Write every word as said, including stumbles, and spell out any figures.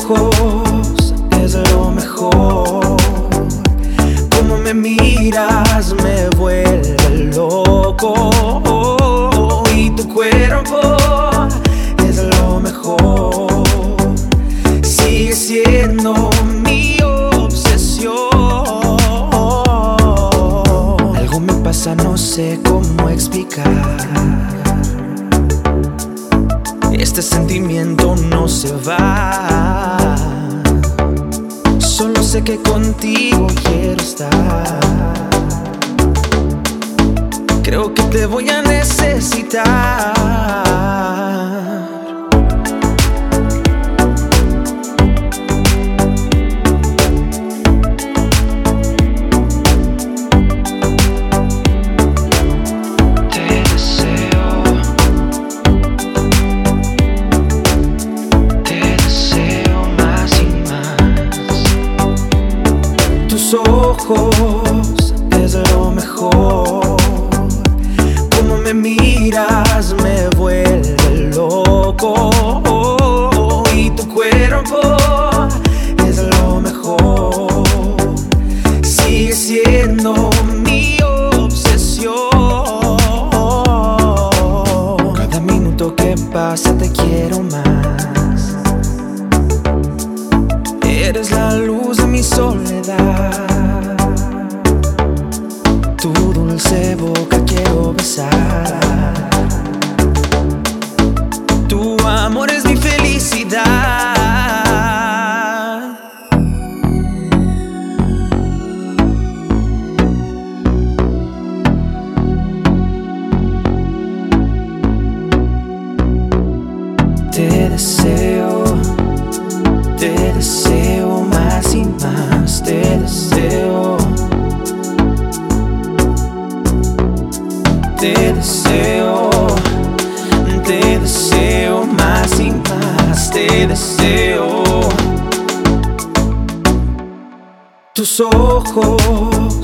ojos es lo mejor. Como me miras me vuelve loco. Y tu cuerpo es lo mejor. Sigue siendo mi obsesión. Algo me pasa, no sé cómo explicar. Este sentimiento no se va. Solo sé que contigo quiero estar. Creo que te voy a necesitar. Tus ojos es lo mejor. Como me miras me vuelve loco. Y tu cuerpo es lo mejor. Sigue siendo mi obsesión. Cada minuto que pasa te quiero más. Eres la luz de mi soledad. Tu dulce boca quiero besar. Tu amor es mi felicidad. Te deseo, te deseo más y más. Te deseo, te deseo, te deseo más y más. Te deseo. Tus ojos